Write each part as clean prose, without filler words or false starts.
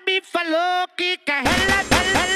me falou que quer, ela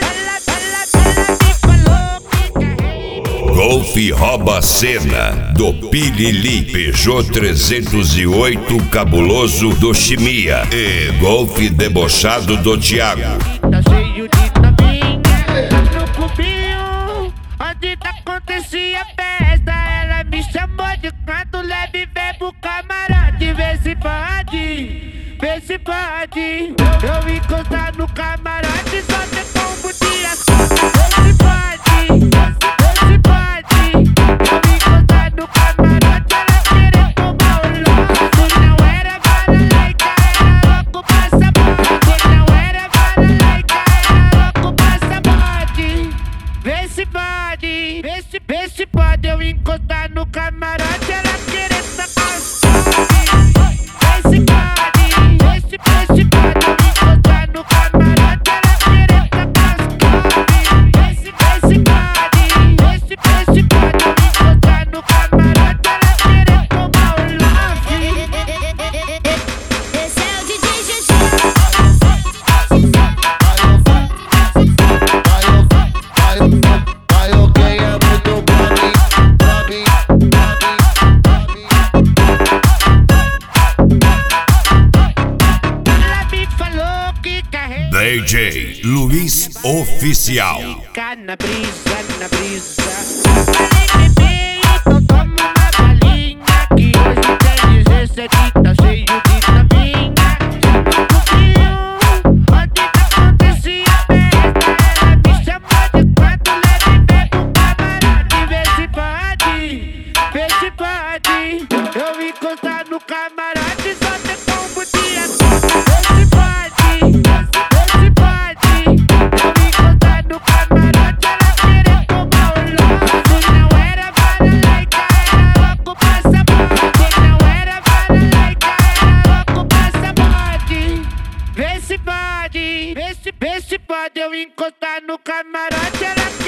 me falou que quer. Golf rouba a cena do Pilili, Peugeot 308 cabuloso do Chimia e Golf debochado do Thiago. Tá cheio de novinha no clubinho onde acontecia festa. Ela me chamou de canto leve, vem pro camarote. Vê se pode, vê se pode. Eu encostar no camarote só tem como de ação. Vê se pode, vê se pode. Eu encostar no camarote, ela querer tomar o louco. Não era balalaica, era louco passaporte. Não era balalaica, era louco passaporte. Vê se pode, vê se pode. Eu encostar no camarote, ela querer tacar sorte. Vê se pode, vê se pode. Eu encostar no camarote, ela querer tacar sorte. Vê se pode, vê se pode. Eu encostar no camarote, ela querer tomar o love. Esse é o DJ Xuxa. Quem é muito pra mim. Ela me falou que quer. DJ Luiz Oficial. Fica na brisa, na brisa. Falei, bebê, então toma uma balinha que hoje tem 17, tá cheio de novinha. No clubinho onde acontecia festa. Ela me chamou de quatro leve, vem pro camarote. Vê se pode. Eu encostar no camarote só tem como de ação. Vê se pode, vê se pode. Eu encostar no camarote, ela querer tomar o louco. Não era balalaica, era louco passaporte. Não era balalaica, era louco passaporte. Vê se pode, vê se pode. Eu encostar no camarote, ela